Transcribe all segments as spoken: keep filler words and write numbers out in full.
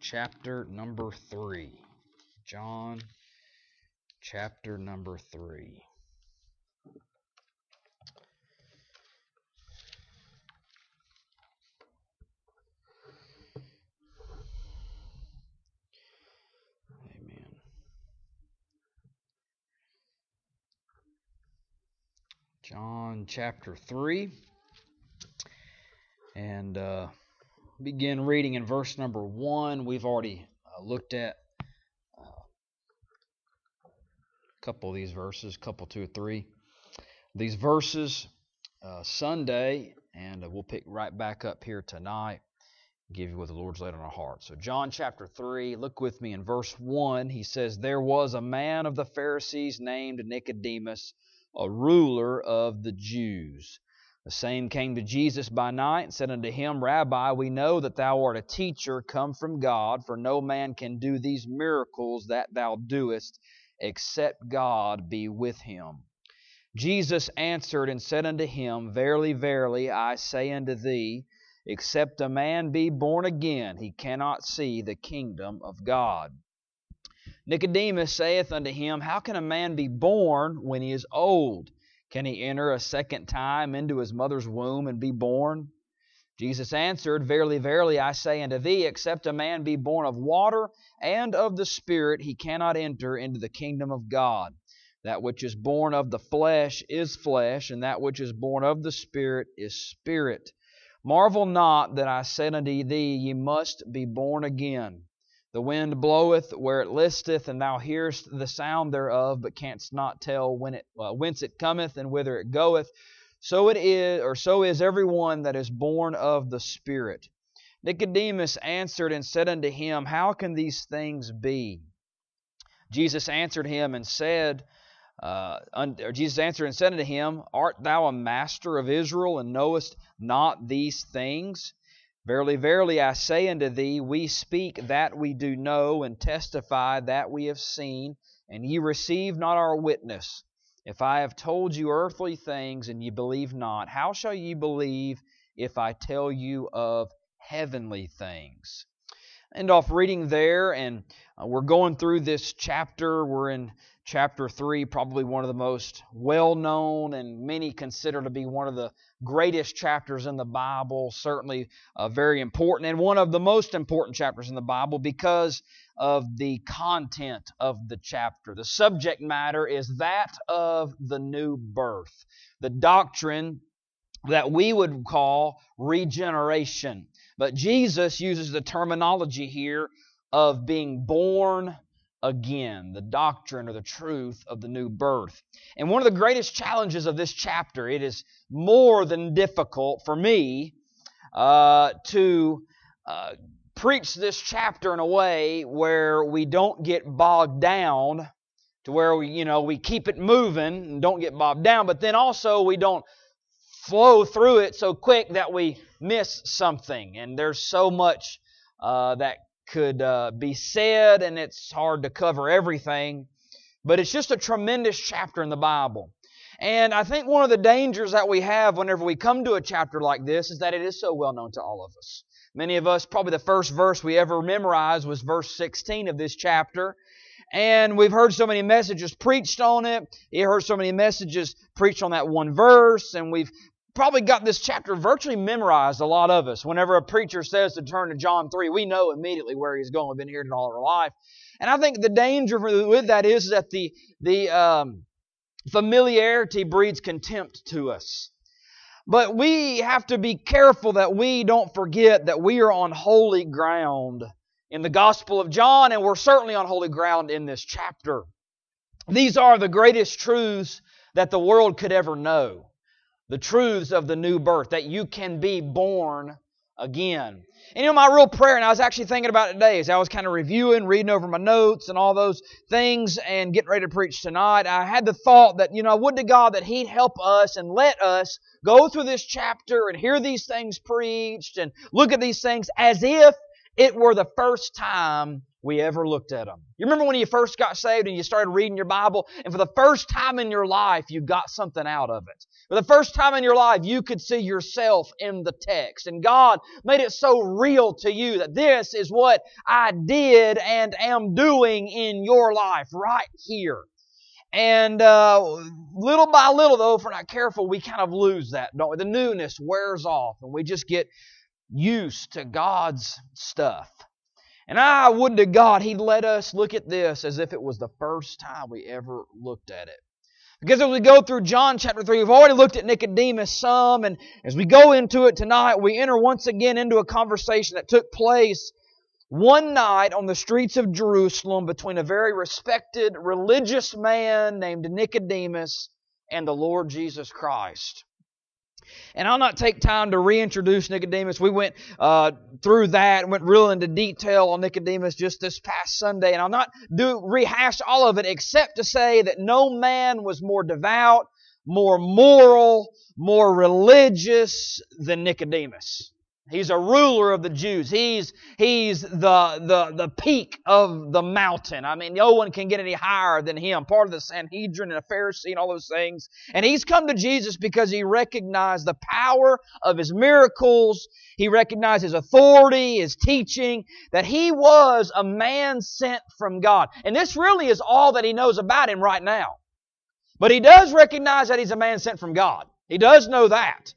chapter number three. John chapter number three. Amen. John chapter three. And uh, begin reading in verse number one. We've already uh, looked at uh, a couple of these verses, a couple, two or three. These verses uh, Sunday, and uh, we'll pick right back up here tonight, give you what the Lord's laid on our hearts. So John chapter three, look with me in verse one. He says, "There was a man of the Pharisees named Nicodemus, a ruler of the Jews. The same came to Jesus by night and said unto him, Rabbi, we know that thou art a teacher come from God, for no man can do these miracles that thou doest, except God be with him. Jesus answered and said unto him, Verily, verily, I say unto thee, except a man be born again, he cannot see the kingdom of God. Nicodemus saith unto him, How can a man be born when he is old? Can he enter a second time into his mother's womb and be born? Jesus answered, Verily, verily, I say unto thee, except a man be born of water and of the Spirit, he cannot enter into the kingdom of God. That which is born of the flesh is flesh, and that which is born of the Spirit is spirit. Marvel not that I said unto thee, Ye must be born again. The wind bloweth where it listeth, and thou hearest the sound thereof, but canst not tell when it, uh, whence it cometh and whither it goeth. So it is, or so is every one that is born of the Spirit. Nicodemus answered and said unto him, How can these things be? Jesus answered him and said, uh, un, or Jesus answered and said unto him, Art thou a master of Israel, and knowest not these things? Verily, verily, I say unto thee, we speak that we do know, and testify that we have seen, and ye receive not our witness. If I have told you earthly things, and ye believe not, how shall ye believe if I tell you of heavenly things? End off reading there, and uh, we're going through this chapter. We're in chapter three, probably one of the most well-known and many consider to be one of the greatest chapters in the Bible, certainly uh, very important, and one of the most important chapters in the Bible because of the content of the chapter. The subject matter is that of the new birth, the doctrine that we would call regeneration. But Jesus uses the terminology here of being born again, the doctrine or the truth of the new birth. And one of the greatest challenges of this chapter, it is more than difficult for me uh, to uh, preach this chapter in a way where we don't get bogged down, to where we, you know, we keep it moving and don't get bogged down, but then also we don't flow through it so quick that we miss something. And there's so much uh, that could uh, be said, and it's hard to cover everything, but it's just a tremendous chapter in the Bible. And I think one of the dangers that we have whenever we come to a chapter like this is that it is so well known to all of us. Many of us, probably the first verse we ever memorized was verse sixteen of this chapter, and we've heard so many messages preached on it. You heard so many messages preached on that one verse, and we've probably got this chapter virtually memorized, a lot of us. Whenever a preacher says to turn to John three, we know immediately where he's going. We've been hearing it all our life. And I think the danger with that is that the, the um, familiarity breeds contempt to us. But we have to be careful that we don't forget that we are on holy ground in the Gospel of John, and we're certainly on holy ground in this chapter. These are the greatest truths that the world could ever know. The truths of the new birth, that you can be born again. And you know, my real prayer, and I was actually thinking about it today, as I was kind of reviewing, reading over my notes and all those things and getting ready to preach tonight, I had the thought that, you know, I would to God that He'd help us and let us go through this chapter and hear these things preached and look at these things as if it were the first time we ever looked at them. You remember when you first got saved and you started reading your Bible, and for the first time in your life, you got something out of it. For the first time in your life, you could see yourself in the text. And God made it so real to you that this is what I did and am doing in your life right here. And uh, little by little, though, if we're not careful, we kind of lose that, don't we? The newness wears off, and we just get used to God's stuff. And I would to God He'd let us look at this as if it was the first time we ever looked at it. Because as we go through John chapter three, we've already looked at Nicodemus some, and as we go into it tonight, we enter once again into a conversation that took place one night on the streets of Jerusalem between a very respected religious man named Nicodemus and the Lord Jesus Christ. And I'll not take time to reintroduce Nicodemus. We went uh, through that and went real into detail on Nicodemus just this past Sunday. And I'll not do rehash all of it except to say that no man was more devout, more moral, more religious than Nicodemus. He's a ruler of the Jews. He's he's the, the, the peak of the mountain. I mean, no one can get any higher than him. Part of the Sanhedrin and a Pharisee and all those things. And he's come to Jesus because he recognized the power of His miracles. He recognized His authority, His teaching, that He was a man sent from God. And this really is all that he knows about Him right now. But he does recognize that He's a man sent from God. He does know that.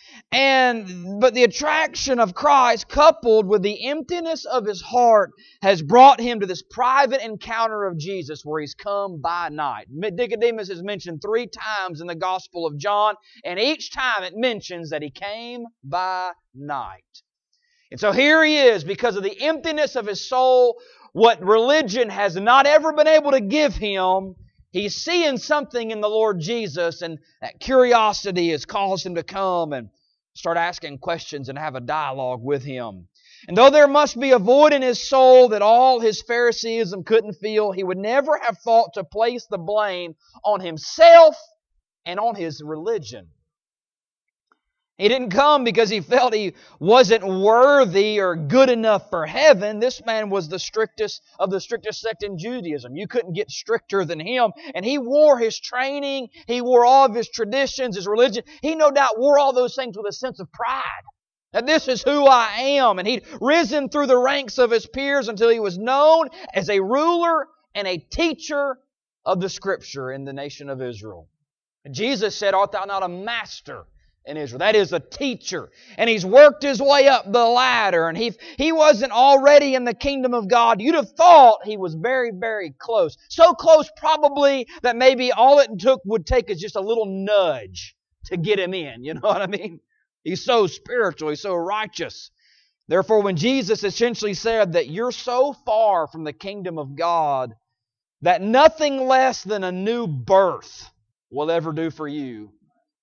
And but the attraction of Christ coupled with the emptiness of his heart has brought him to this private encounter of Jesus where He's come by night. Nicodemus is mentioned three times in the Gospel of John, and each time it mentions that He came by night. And so here he is, because of the emptiness of his soul, what religion has not ever been able to give him. He's seeing something in the Lord Jesus, and that curiosity has caused him to come and start asking questions and have a dialogue with Him. And though there must be a void in his soul that all his Phariseeism couldn't fill, he would never have thought to place the blame on himself and on his religion. He didn't come because he felt he wasn't worthy or good enough for heaven. This man was the strictest of the strictest sect in Judaism. You couldn't get stricter than him. And he wore his training. He wore all of his traditions, his religion. He no doubt wore all those things with a sense of pride. That this is who I am. And he'd risen through the ranks of his peers until he was known as a ruler and a teacher of the Scripture in the nation of Israel. And Jesus said, "Art thou not a master in Israel?" That is, a teacher. And he's worked his way up the ladder. And he, he wasn't already in the kingdom of God, you'd have thought he was very, very close. So close probably that maybe all it took would take is just a little nudge to get him in. You know what I mean? He's so spiritual. He's so righteous. Therefore, when Jesus essentially said that you're so far from the kingdom of God that nothing less than a new birth will ever do for you,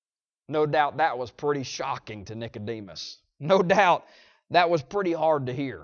no doubt that was pretty shocking to Nicodemus. No doubt that was pretty hard to hear.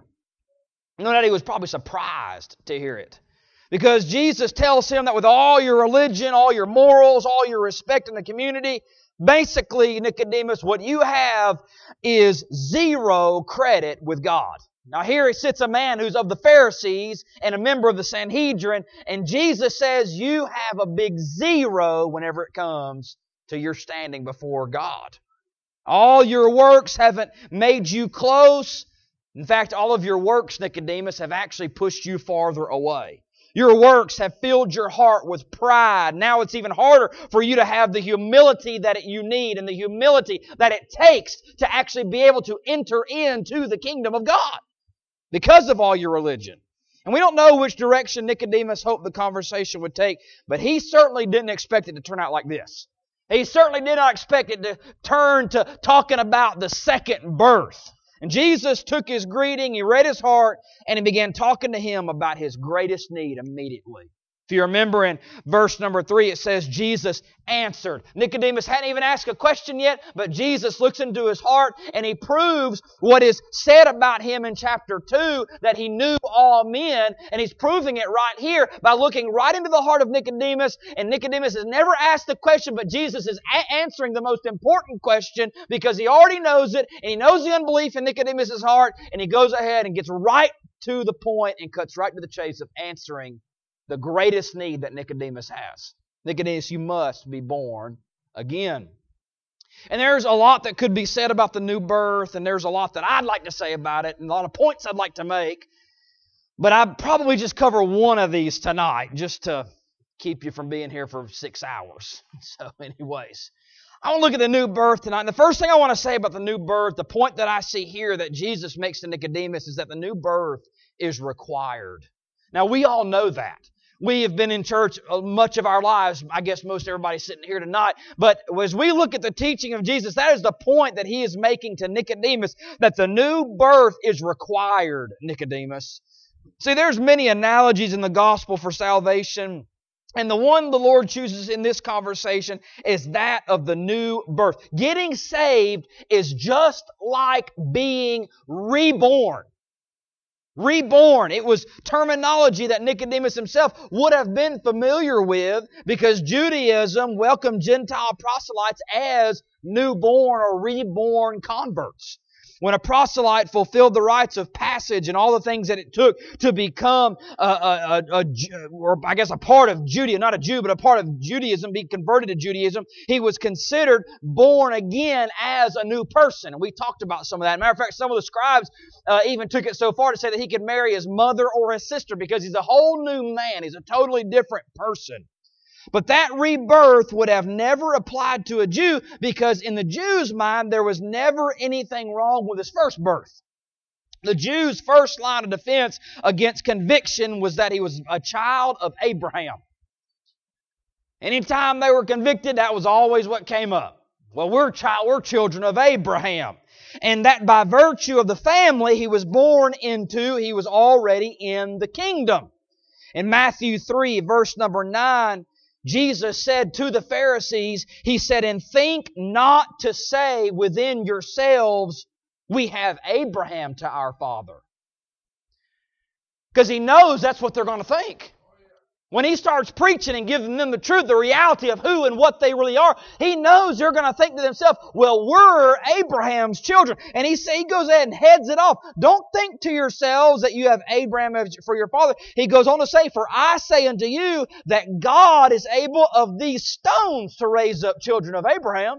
No doubt he was probably surprised to hear it. Because Jesus tells him that with all your religion, all your morals, all your respect in the community, basically, Nicodemus, what you have is zero credit with God. Now here sits a man who's of the Pharisees and a member of the Sanhedrin, and Jesus says you have a big zero whenever it comes to your standing before God. All your works haven't made you close. In fact, all of your works, Nicodemus, have actually pushed you farther away. Your works have filled your heart with pride. Now it's even harder for you to have the humility that you need and the humility that it takes to actually be able to enter into the kingdom of God because of all your religion. And we don't know which direction Nicodemus hoped the conversation would take, but he certainly didn't expect it to turn out like this. He certainly did not expect it to turn to talking about the second birth. And Jesus took his greeting, He read his heart, and He began talking to him about his greatest need immediately. If you remember in verse number three, it says, Jesus answered. Nicodemus hadn't even asked a question yet, but Jesus looks into his heart and He proves what is said about him in chapter two, that he knew all men, and He's proving it right here by looking right into the heart of Nicodemus. And Nicodemus has never asked the question, but Jesus is a- answering the most important question because he already knows it, and He knows the unbelief in Nicodemus' heart, and He goes ahead and gets right to the point and cuts right to the chase of answering the greatest need that Nicodemus has. Nicodemus, you must be born again. And there's a lot that could be said about the new birth, and there's a lot that I'd like to say about it, and a lot of points I'd like to make. But I'd probably just cover one of these tonight, just to keep you from being here for six hours. So anyways, I want to look at the new birth tonight. And the first thing I want to say about the new birth, the point that I see here that Jesus makes to Nicodemus, is that the new birth is required. Now, we all know that. We have been in church much of our lives. I guess most everybody sitting here tonight. But as we look at the teaching of Jesus, that is the point that He is making to Nicodemus, that the new birth is required, Nicodemus. See, there's many analogies in the gospel for salvation. And the one the Lord chooses in this conversation is that of the new birth. Getting saved is just like being reborn. Reborn. It was terminology that Nicodemus himself would have been familiar with because Judaism welcomed Gentile proselytes as newborn or reborn converts. When a proselyte fulfilled the rites of passage and all the things that it took to become, a, a, a, a, or I guess a part of Judaism, not a Jew, but a part of Judaism, be converted to Judaism, he was considered born again as a new person. And we talked about some of that. Matter of fact, some of the scribes uh, even took it so far to say that he could marry his mother or his sister because he's a whole new man. He's a totally different person. But that rebirth would have never applied to a Jew because in the Jew's mind, there was never anything wrong with his first birth. The Jew's first line of defense against conviction was that he was a child of Abraham. Anytime they were convicted, that was always what came up. Well, we're, child, we're children of Abraham. And that by virtue of the family he was born into, he was already in the kingdom. In Matthew three, verse number nine, Jesus said to the Pharisees, He said, and think not to say within yourselves, we have Abraham to our father. Because He knows that's what they're going to think. When He starts preaching and giving them the truth, the reality of who and what they really are, He knows they're going to think to themselves, well, we're Abraham's children. And He, say, he goes ahead and heads it off. Don't think to yourselves that you have Abraham for your father. He goes on to say, for I say unto you that God is able of these stones to raise up children of Abraham.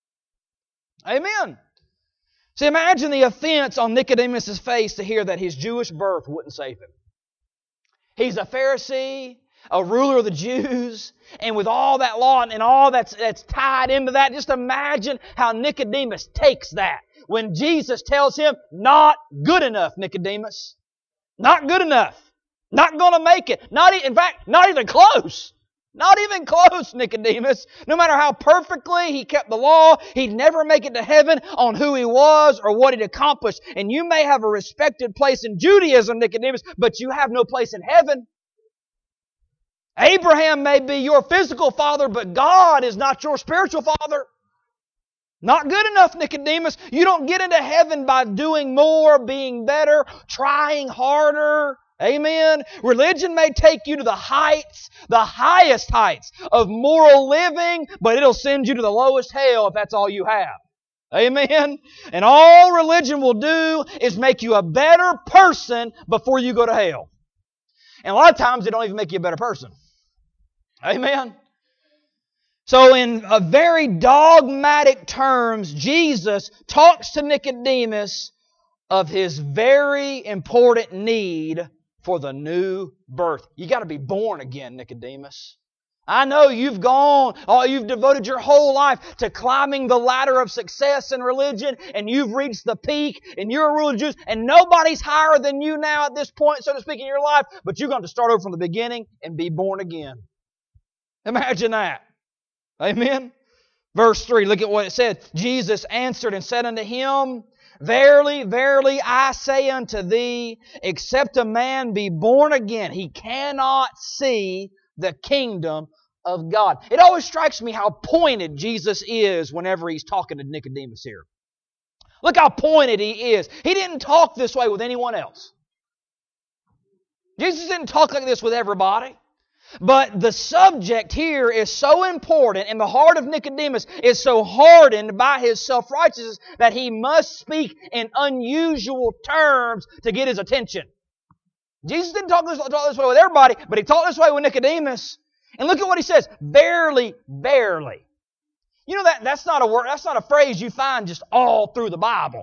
Amen. See, imagine the offense on Nicodemus' face to hear that his Jewish birth wouldn't save him. He's a Pharisee, a ruler of the Jews, and with all that law and all that's, that's tied into that, just imagine how Nicodemus takes that when Jesus tells him, not good enough, Nicodemus. Not good enough. Not going to make it. Not e- In fact, not even close. Not even close, Nicodemus. No matter how perfectly he kept the law, he'd never make it to heaven on who he was or what he'd accomplished. And you may have a respected place in Judaism, Nicodemus, but you have no place in heaven. Abraham may be your physical father, but God is not your spiritual father. Not good enough, Nicodemus. You don't get into heaven by doing more, being better, trying harder. Amen. Religion may take you to the heights, the highest heights of moral living, but it'll send you to the lowest hell if that's all you have. Amen. And all religion will do is make you a better person before you go to hell. And a lot of times it don't even make you a better person. Amen. So in a very dogmatic terms, Jesus talks to Nicodemus of his very important need for the new birth. You got to be born again, Nicodemus. I know you've gone, oh, you've devoted your whole life to climbing the ladder of success in religion, and you've reached the peak, and you're a ruler of Jews, and nobody's higher than you now at this point, so to speak, in your life, but you're going to start over from the beginning and be born again. Imagine that. Amen? Verse three, look at what it said. Jesus answered and said unto him, Verily, verily, I say unto thee, except a man be born again, he cannot see the kingdom of God. It always strikes me how pointed Jesus is whenever He's talking to Nicodemus here. Look how pointed He is. He didn't talk this way with anyone else. Jesus didn't talk like this with everybody. But the subject here is so important, and the heart of Nicodemus is so hardened by his self-righteousness that he must speak in unusual terms to get his attention. Jesus didn't talk this, talk this way with everybody, but He talked this way with Nicodemus. And look at what He says. Verily, verily. You know that that's not a word, that's not a phrase you find just all through the Bible.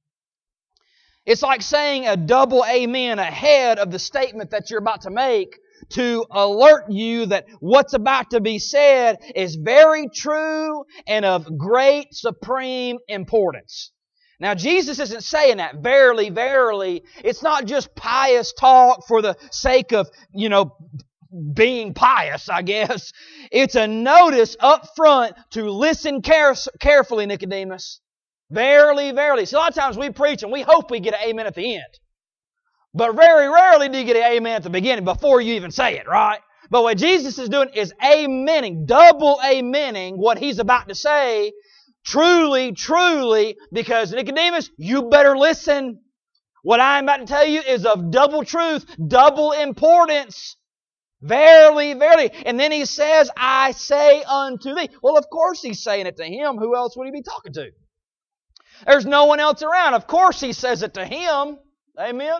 It's like saying a double amen ahead of the statement that you're about to make to alert you that what's about to be said is very true and of great supreme importance. Now, Jesus isn't saying that, verily, verily. It's not just pious talk for the sake of, you know, being pious, I guess. It's a notice up front to listen care- carefully, Nicodemus. Verily, verily. See, a lot of times we preach and we hope we get an amen at the end. But very rarely do you get an amen at the beginning before you even say it, right? But what Jesus is doing is amening, double amening what He's about to say. Truly, truly, because Nicodemus, you better listen. What I'm about to tell you is of double truth, double importance. Verily, verily. And then He says, I say unto thee. Well, of course He's saying it to him. Who else would He be talking to? There's no one else around. Of course He says it to him. Amen?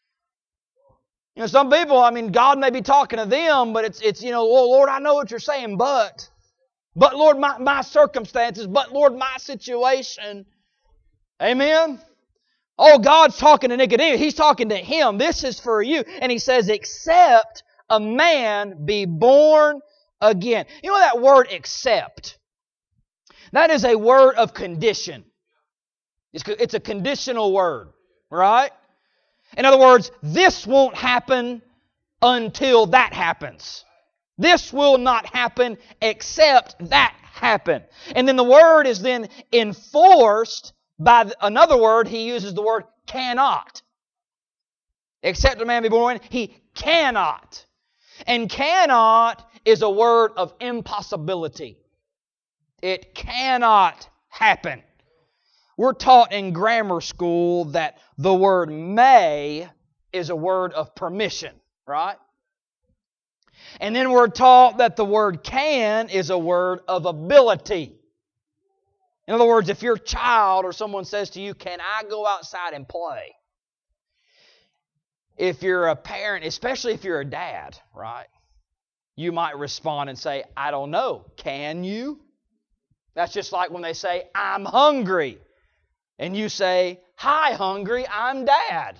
You know, some people, I mean, God may be talking to them, but it's, it's you know, well, Lord, I know what you're saying, but... But Lord, my, my circumstances. But Lord, my situation. Amen? Oh, God's talking to Nicodemus. He's talking to him. This is for you. And He says, except a man be born again. You know that word except? That is a word of condition. It's, it's a conditional word. Right? In other words, this won't happen until that happens. This will not happen except that happen. And then the word is then enforced by another word. He uses the word cannot. Except a man be born, he cannot. And cannot is a word of impossibility. It cannot happen. We're taught in grammar school that the word may is a word of permission, right? And then we're taught that the word can is a word of ability. In other words, if your child or someone says to you, can I go outside and play? If you're a parent, especially if you're a dad, right? You might respond and say, I don't know. Can you? That's just like when they say, I'm hungry. And you say, hi, hungry, I'm Dad.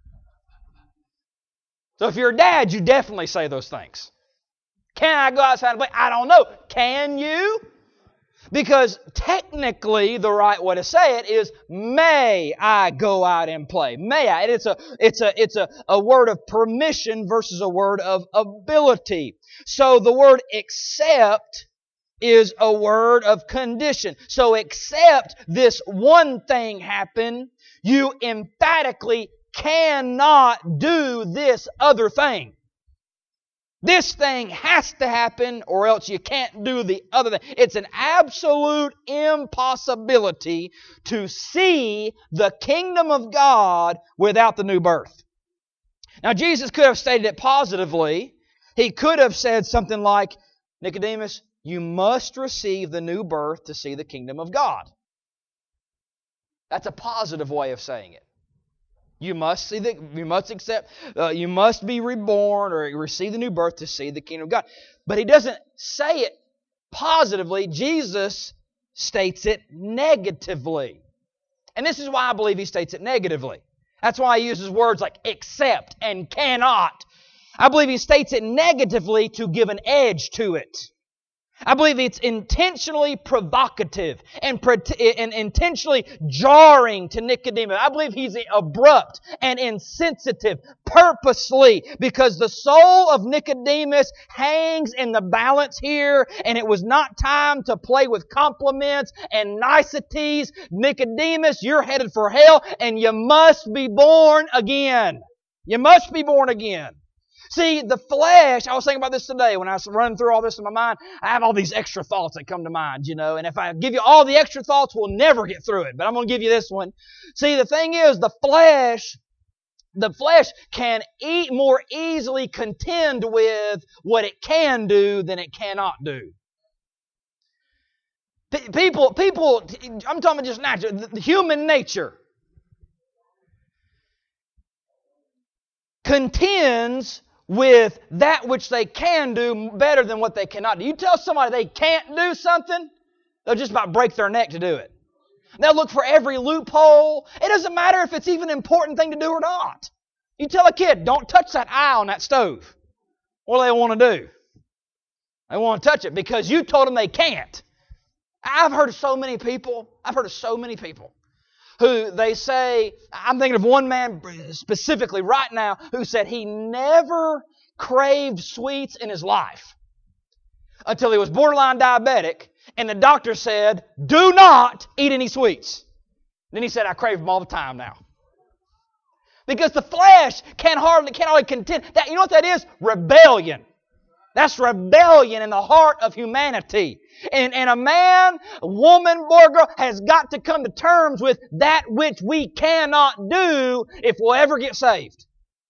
So if you're a dad, you definitely say those things. Can I go outside and play? I don't know. Can you? Because technically the right way to say it is, may I go out and play? May I? And it's a it's a it's a, a word of permission versus a word of ability. So the word except is a word of condition. So except this one thing happen, you emphatically cannot do this other thing. This thing has to happen or else you can't do the other thing. It's an absolute impossibility to see the kingdom of God without the new birth. Now, Jesus could have stated it positively. He could have said something like, Nicodemus, you must receive the new birth to see the kingdom of God. That's a positive way of saying it. You must see the, you must accept, uh, you must be reborn or receive the new birth to see the kingdom of God. But He doesn't say it positively. Jesus states it negatively. And this is why I believe He states it negatively. That's why He uses words like except and cannot. I believe He states it negatively to give an edge to it. I believe it's intentionally provocative and, and intentionally jarring to Nicodemus. I believe he's abrupt and insensitive purposely because the soul of Nicodemus hangs in the balance here, and it was not time to play with compliments and niceties. Nicodemus, you're headed for hell, and you must be born again. You must be born again. See, the flesh, I was thinking about this today when I was running through all this in my mind. I have all these extra thoughts that come to mind, you know, and if I give you all the extra thoughts, we'll never get through it. But I'm going to give you this one. See, the thing is, the flesh, the flesh can eat more easily contend with what it can do than it cannot do. P- people, people, I'm talking about just natural, the human nature contends with that which they can do better than what they cannot do. You tell somebody they can't do something, they'll just about break their neck to do it. They'll look for every loophole. It doesn't matter if it's even an important thing to do or not. You tell a kid, don't touch that eye on that stove. What do they want to do? They want to touch it because you told them they can't. I've heard of so many people, I've heard of so many people who they say, I'm thinking of one man specifically right now who said he never craved sweets in his life until he was borderline diabetic, and the doctor said, do not eat any sweets. Then he said, I crave them all the time now. Because the flesh can't hardly, can't hardly contend. That, you know what that is? Rebellion. That's rebellion in the heart of humanity. And, and a man, a woman, boy, girl has got to come to terms with that which we cannot do if we'll ever get saved.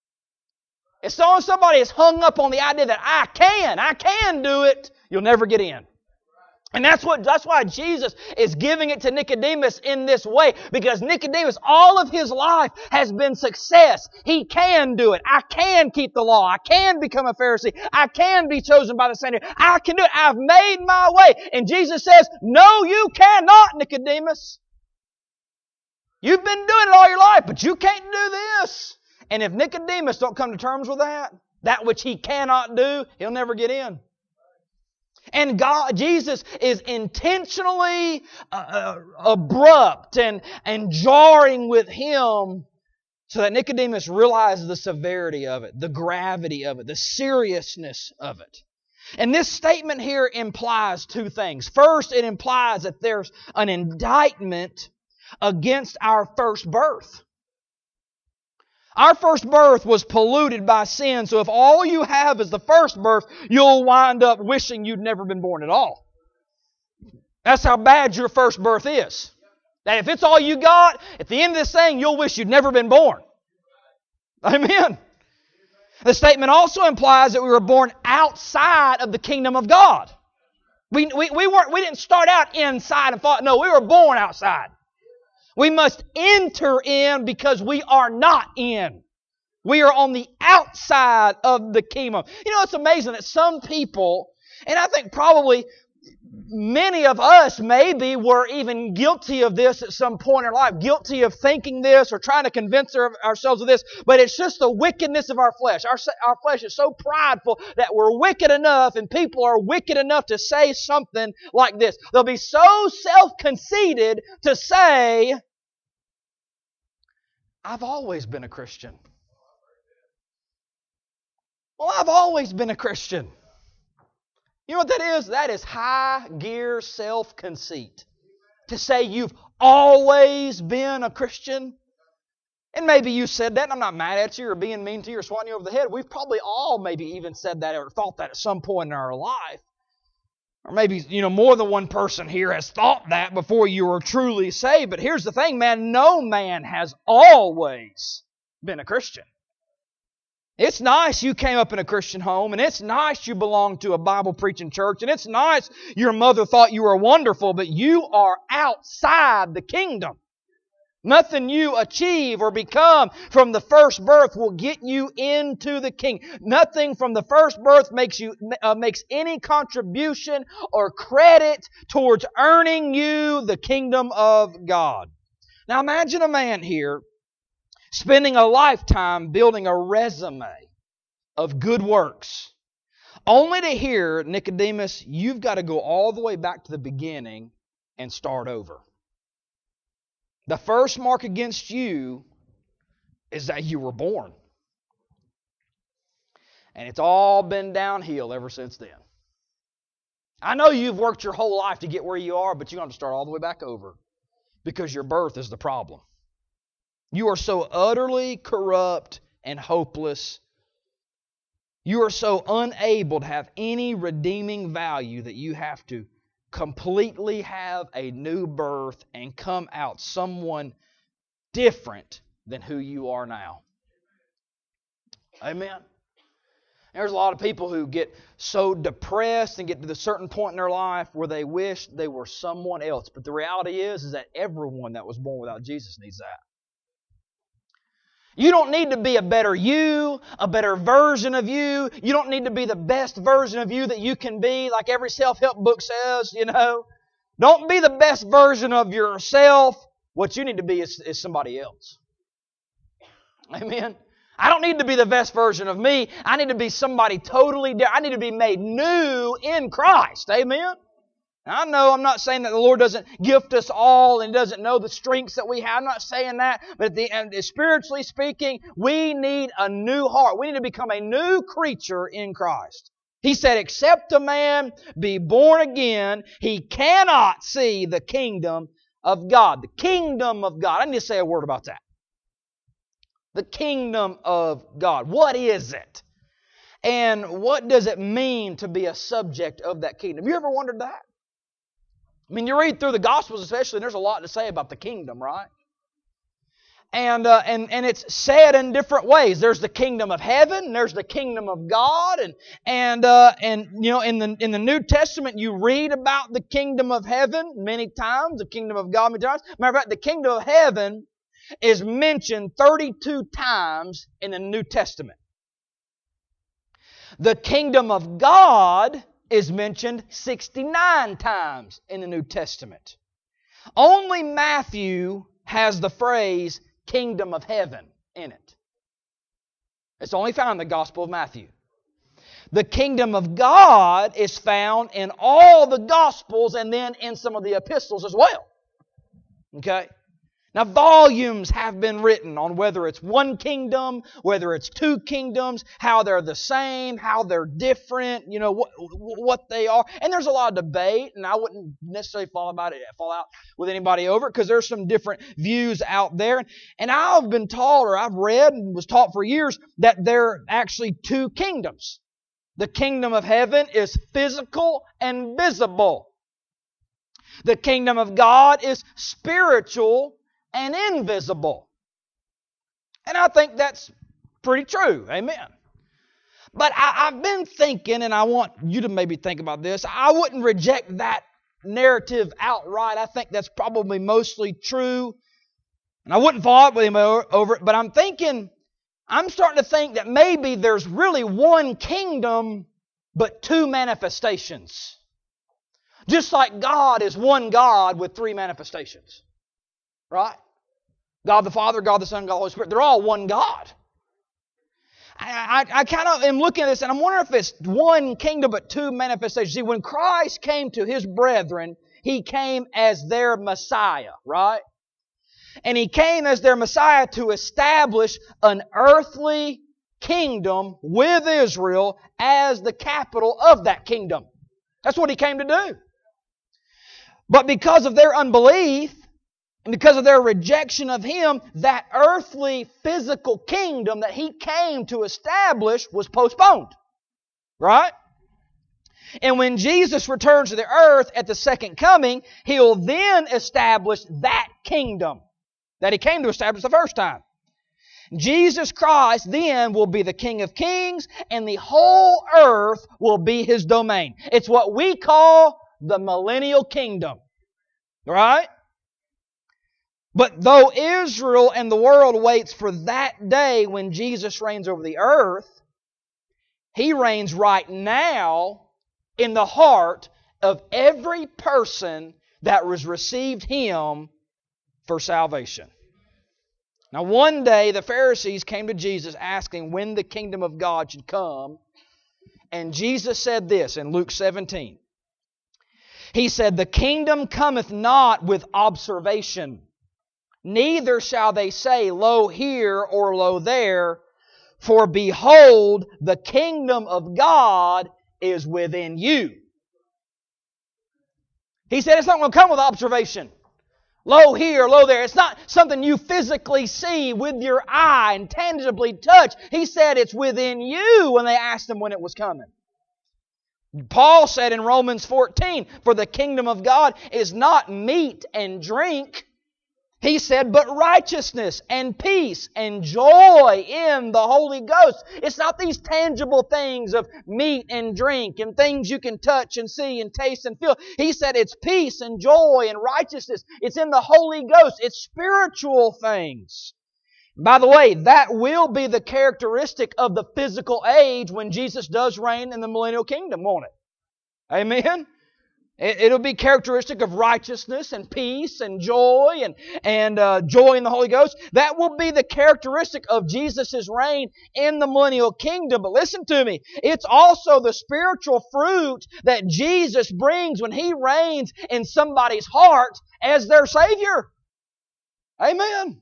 As long as somebody is hung up on the idea that I can, I can do it, you'll never get in. And that's what that's why Jesus is giving it to Nicodemus in this way. Because Nicodemus, all of his life has been success. He can do it. I can keep the law. I can become a Pharisee. I can be chosen by the Sanhedrin. I can do it. I've made my way. And Jesus says, no, you cannot, Nicodemus. You've been doing it all your life, but you can't do this. And if Nicodemus don't come to terms with that, that which he cannot do, he'll never get in. And God, Jesus is intentionally uh, abrupt and, and jarring with him so that Nicodemus realizes the severity of it, the gravity of it, the seriousness of it. And this statement here implies two things. First, it implies that there's an indictment against our first birth. Our first birth was polluted by sin, so if all you have is the first birth, you'll wind up wishing you'd never been born at all. That's how bad your first birth is. That if it's all you got, at the end of this thing, you'll wish you'd never been born. Amen. The statement also implies that we were born outside of the kingdom of God. We, we, we, weren't, we didn't start out inside and thought, no, we were born outside. We must enter in because we are not in. We are on the outside of the kingdom. You know, it's amazing that some people, and I think probably many of us maybe were even guilty of this at some point in our life, guilty of thinking this or trying to convince our, ourselves of this, but it's just the wickedness of our flesh. Our, our flesh is so prideful that we're wicked enough and people are wicked enough to say something like this. They'll be so self-conceited to say, I've always been a Christian. Well, I've always been a Christian. You know what that is? That is high gear self-conceit. To say you've always been a Christian. And maybe you said that, and I'm not mad at you or being mean to you or swatting you over the head. We've probably all maybe even said that or thought that at some point in our life. Or maybe, you know, more than one person here has thought that before you were truly saved. But here's the thing, man. No man has always been a Christian. It's nice you came up in a Christian home, and it's nice you belong to a Bible-preaching church, and it's nice your mother thought you were wonderful, but you are outside the kingdom. Nothing you achieve or become from the first birth will get you into the kingdom. Nothing from the first birth makes you uh, makes any contribution or credit towards earning you the kingdom of God. Now imagine a man here spending a lifetime building a resume of good works, only to hear, Nicodemus, you've got to go all the way back to the beginning and start over. The first mark against you is that you were born. And it's all been downhill ever since then. I know you've worked your whole life to get where you are, but you're going to start all the way back over because your birth is the problem. You are so utterly corrupt and hopeless. You are so unable to have any redeeming value that you have to completely have a new birth and come out someone different than who you are now. Amen. There's a lot of people who get so depressed and get to a certain point in their life where they wish they were someone else. But the reality is, is that everyone that was born without Jesus needs that. You don't need to be a better you, a better version of you. You don't need to be the best version of you that you can be, like every self-help book says, you know. Don't be the best version of yourself. What you need to be is, is somebody else. Amen. I don't need to be the best version of me. I need to be somebody totally different. I need to be made new in Christ. Amen. Now, I know I'm not saying that the Lord doesn't gift us all and doesn't know the strengths that we have. I'm not saying that. But at the end, spiritually speaking, we need a new heart. We need to become a new creature in Christ. He said, except a man be born again, he cannot see the kingdom of God. The kingdom of God. I need to say a word about that. The kingdom of God. What is it? And what does it mean to be a subject of that kingdom? Have you ever wondered that? I mean, you read through the Gospels especially, and there's a lot to say about the kingdom, right? And uh, and and it's said in different ways. There's the kingdom of heaven. There's the kingdom of God. And and uh, and you know, in the in the New Testament, you read about the kingdom of heaven many times. The kingdom of God many times. Matter of fact, the kingdom of heaven is mentioned thirty-two times in the New Testament. The kingdom of God is mentioned sixty-nine times in the New Testament. Only Matthew has the phrase kingdom of heaven in it. It's only found in the Gospel of Matthew. The kingdom of God is found in all the Gospels and then in some of the epistles as well. Okay? Now, volumes have been written on whether it's one kingdom, whether it's two kingdoms, how they're the same, how they're different, you know, what, what they are. And there's a lot of debate, and I wouldn't necessarily fall about it, fall out with anybody over it, because there's some different views out there. And I've been taught, or I've read and was taught for years, that there are actually two kingdoms. The kingdom of heaven is physical and visible. The kingdom of God is spiritual and invisible. And I think that's pretty true. Amen. But I, I've been thinking, and I want you to maybe think about this, I wouldn't reject that narrative outright. I think that's probably mostly true. And I wouldn't fall out with him over it, but I'm thinking, I'm starting to think that maybe there's really one kingdom, but two manifestations. Just like God is one God with three manifestations. Right? God the Father, God the Son, God the Holy Spirit. They're all one God. I, I, I kind of am looking at this and I'm wondering if it's one kingdom but two manifestations. See, when Christ came to His brethren, He came as their Messiah, right? And He came as their Messiah to establish an earthly kingdom with Israel as the capital of that kingdom. That's what He came to do. But because of their unbelief, and because of their rejection of Him, that earthly, physical kingdom that He came to establish was postponed. Right? And when Jesus returns to the earth at the second coming, He'll then establish that kingdom that He came to establish the first time. Jesus Christ then will be the King of Kings, and the whole earth will be His domain. It's what we call the millennial kingdom. Right? But though Israel and the world waits for that day when Jesus reigns over the earth, He reigns right now in the heart of every person that has received Him for salvation. Now one day the Pharisees came to Jesus asking when the kingdom of God should come. And Jesus said this in Luke seventeen. He said, "The kingdom cometh not with observation. Neither shall they say, Lo here or lo there, for behold, the kingdom of God is within you." He said it's not going to come with observation. Lo here, lo there. It's not something you physically see with your eye and tangibly touch. He said it's within you when they asked Him when it was coming. Paul said in Romans fourteen, "For the kingdom of God is not meat and drink," he said, "but righteousness and peace and joy in the Holy Ghost." It's not these tangible things of meat and drink and things you can touch and see and taste and feel. He said it's peace and joy and righteousness. It's in the Holy Ghost. It's spiritual things. By the way, that will be the characteristic of the physical age when Jesus does reign in the millennial kingdom, won't it? Amen? It'll be characteristic of righteousness and peace and joy and, and uh, joy in the Holy Ghost. That will be the characteristic of Jesus' reign in the millennial kingdom. But listen to me, it's also the spiritual fruit that Jesus brings when He reigns in somebody's heart as their Savior. Amen.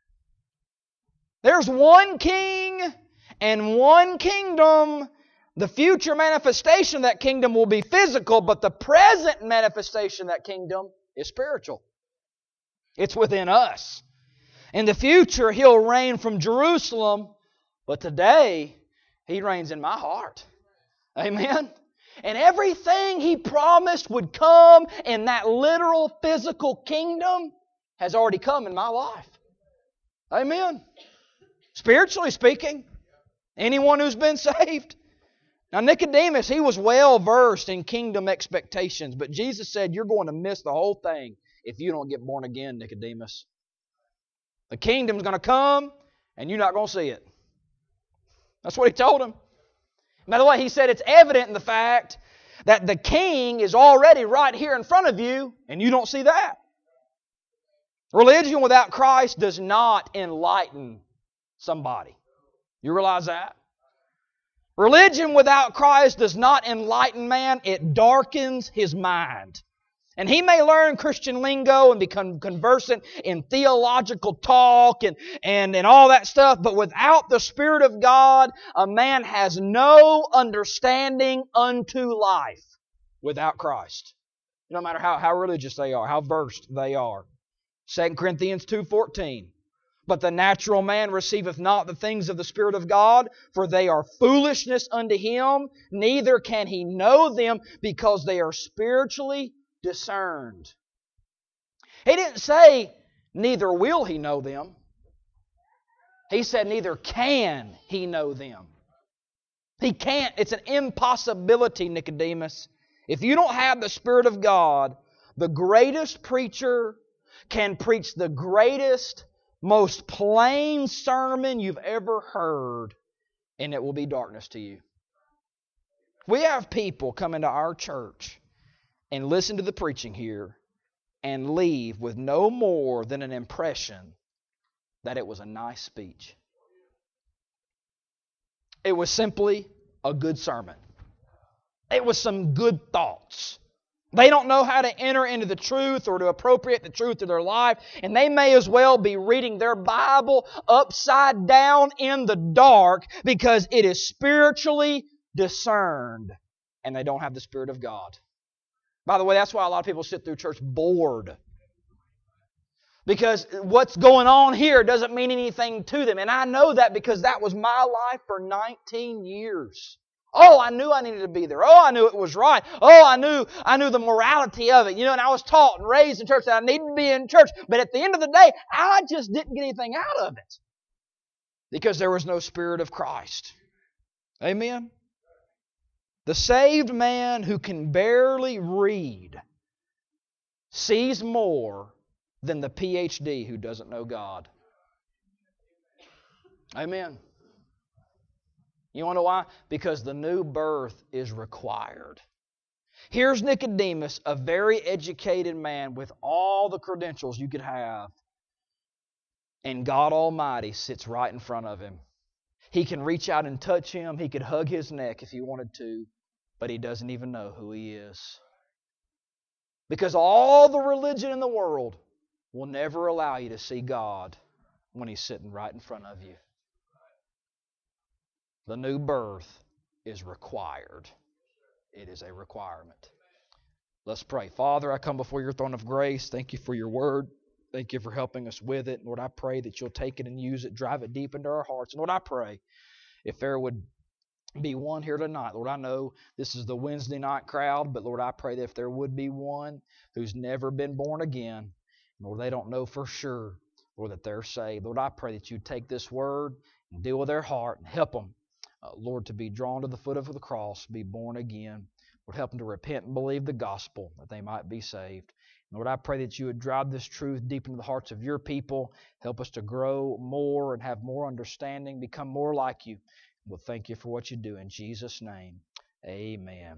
There's one king and one kingdom. The future manifestation of that kingdom will be physical, but the present manifestation of that kingdom is spiritual. It's within us. In the future, He'll reign from Jerusalem, but today, He reigns in my heart. Amen? And everything He promised would come in that literal physical kingdom has already come in my life. Amen? Spiritually speaking, anyone who's been saved. Now Nicodemus, he was well versed in kingdom expectations, but Jesus said, you're going to miss the whole thing if you don't get born again, Nicodemus. The kingdom's going to come, and you're not going to see it. That's what He told him. By the way, He said it's evident in the fact that the king is already right here in front of you, and you don't see that. Religion without Christ does not enlighten somebody. You realize that? Religion without Christ does not enlighten man, it darkens his mind. And he may learn Christian lingo and become conversant in theological talk and, and, and all that stuff, but without the Spirit of God, a man has no understanding unto life without Christ. No matter how, how religious they are, how versed they are. Second Corinthians two fourteen. But the natural man receiveth not the things of the Spirit of God, for they are foolishness unto him, neither can he know them, because they are spiritually discerned. He didn't say, neither will he know them. He said, neither can he know them. He can't. It's an impossibility, Nicodemus. If you don't have the Spirit of God, the greatest preacher can preach the greatest, most plain sermon you've ever heard, and it will be darkness to you. We have people come into our church and listen to the preaching here and leave with no more than an impression that it was a nice speech. It was simply a good sermon. It was some good thoughts. They don't know how to enter into the truth or to appropriate the truth of their life, and they may as well be reading their Bible upside down in the dark because it is spiritually discerned, and they don't have the Spirit of God. By the way, that's why a lot of people sit through church bored. Because what's going on here doesn't mean anything to them. And I know that because that was my life for nineteen years. Oh, I knew I needed to be there. Oh, I knew it was right. Oh, I knew I knew the morality of it. You know, and I was taught and raised in church that I needed to be in church. But at the end of the day, I just didn't get anything out of it. Because there was no Spirit of Christ. Amen? The saved man who can barely read sees more than the P H D who doesn't know God. Amen. You want to know why? Because the new birth is required. Here's Nicodemus, a very educated man with all the credentials you could have. And God Almighty sits right in front of him. He can reach out and touch him. He could hug his neck if he wanted to. But he doesn't even know who he is. Because all the religion in the world will never allow you to see God when He's sitting right in front of you. The new birth is required. It is a requirement. Let's pray. Father, I come before your throne of grace. Thank you for your word. Thank you for helping us with it. Lord, I pray that you'll take it and use it, drive it deep into our hearts. Lord, I pray if there would be one here tonight. Lord, I know this is the Wednesday night crowd, but Lord, I pray that if there would be one who's never been born again, Lord, they don't know for sure, Lord, that they're saved. Lord, I pray that you take this word and deal with their heart and help them, uh, Lord, to be drawn to the foot of the cross, be born again. Lord, help them to repent and believe the gospel that they might be saved. Lord, I pray that you would drive this truth deep into the hearts of your people. Help us to grow more and have more understanding, become more like you. We'll thank you for what you do. In Jesus' name, amen.